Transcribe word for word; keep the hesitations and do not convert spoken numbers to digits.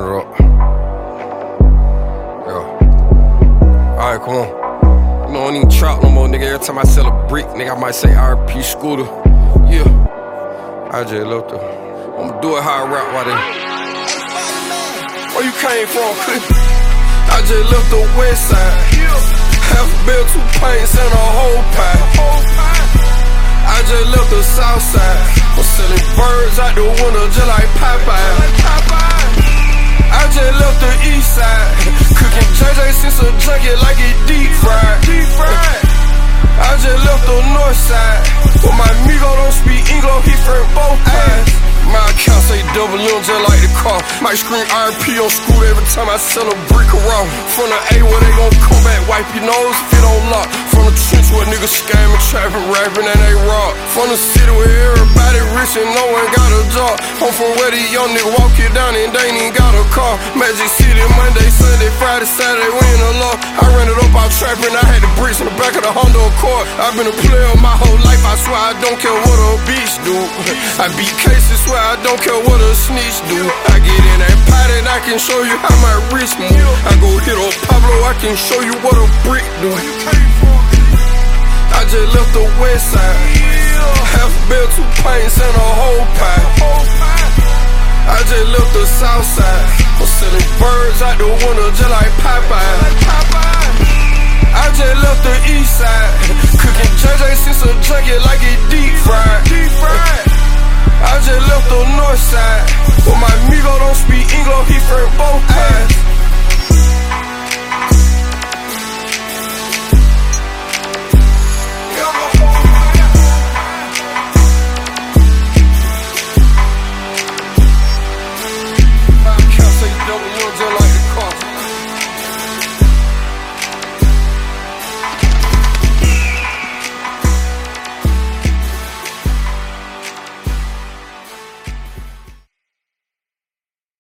Run it up. Yeah. Alright, come on. You know, I don't even trap no more, nigga. Every time I sell a brick, nigga, I might say R P Scooter. Yeah. I just left her. I'ma do it how I rap while they. Where you came from, Cliff? I just left the west side. Half a bill, two pints, and a whole pie. I just left the south side. I'm selling birds out the window just like Popeye. I just left the east side. Cooking J J since a junkie like it deep fried. I just left the north side. But my amigo don't speak English, he from both sides. My account say double M just like the car. Might scream R P on school every time I sell a brick around. From the A where they gon' come back, wipe your nose if it don't lock. From the trench where niggas scamming, trapping, rapping, and they rock. From the city where everybody rich and no one got a job. Home from where these young niggas walk it down and they ain't even got a car. Magic City, Monday, Sunday, Friday, Saturday, we in the law. I ran it up out trapping, I had the bricks in the back of the Honda Accord. I've been a player my whole life, I swear I don't care what a bitch do. I beat cases, swear I don't care what a snitch do. I get in that pot and I can show you how my wrist move. I go hit on Pablo, I can show you what a brick do. I just left the west side. Half a bill, two pints, and a whole pie. I just left the south side. I'm selling birds out the window just like Popeye. I just left the east side. Cooking J J since a junkie like it deep fried. I just left the north side. But my amigo don't speak English, he from both sides.